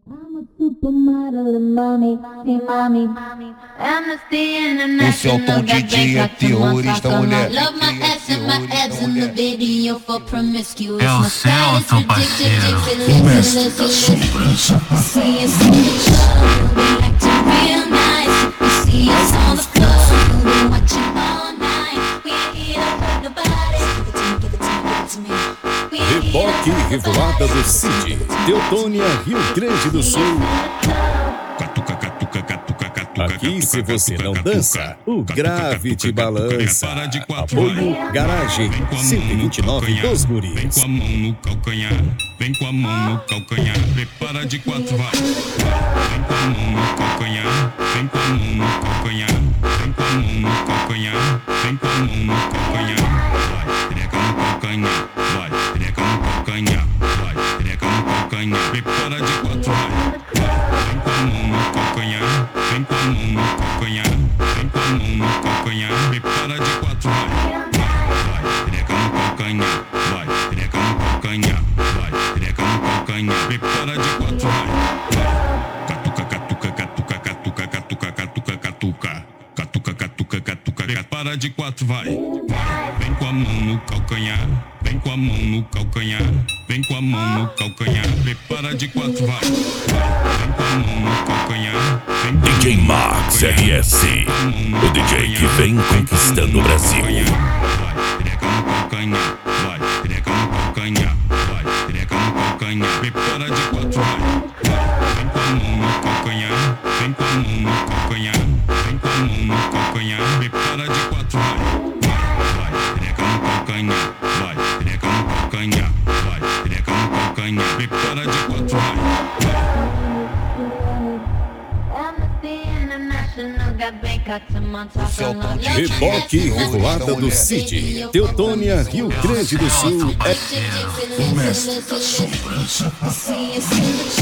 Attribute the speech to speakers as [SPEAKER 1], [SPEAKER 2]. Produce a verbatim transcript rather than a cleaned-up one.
[SPEAKER 1] Esse é o Tom D J, é terrorista, mulher.
[SPEAKER 2] É o Celton, parceiro.
[SPEAKER 3] O mestre da sombrança.
[SPEAKER 4] Reboque e Revoada do Cid, Teutônia, Rio Grande do Sul. Aqui, se você não dança, o grave te balança. Apoio Garagem, cento e vinte e nove dos Guris.
[SPEAKER 5] Vem com a mão no calcanhar, vem com a mão no calcanhar. Prepara de quatro, vai. Vem com a mão no calcanhar, vem com a mão no calcanhar. Vem com a mão no calcanhar, vem com a mão no calcanhar. Vai, treca no calcanhar, vai, treca no calcanhar, vai, treca no calcanhar. Prepara de quatro, vai. Vem com a mão no calcanhar, vem com a mão no calcanhar, vem com a mão no calcanhar. Prepara de quatro, vai. Vai, treca no calcanhar, vai, treca no calcanhar, vai, treca no calcanhar. Prepara de quatro, vai. Catuca, catuca, catuca, catuca, catuca, catuca, catuca. Catuca, catuca, catuca, prepara de quatro, vai. Vem com a mão no calcanhar, vem com a mão no calcanhar, vem com a mão no calcanhar. Prepara de quatro, vai. Vem com a mão no calcanhar, vem com a
[SPEAKER 3] D J Max R S, o D J que vem conquistando o Brasil.
[SPEAKER 5] Vai, treca no calcanhar, vai, treca no calcanhar, vai, treca no calcanhar. Prepara de quatro, vai. Vem com a mão no calcanhar, vem com a mão no calcanhar, vem com a mão no calcanhar. Prepara de quatro, vai. Vai, treca no calcanhar, vai, treca no calcanhar, vai, treca no calcanhar. Prepara de quatro, vai.
[SPEAKER 4] Reboque e Revoada do Cid, Teutônia, Rio Grande do Sul.
[SPEAKER 3] O mestre da sombrança.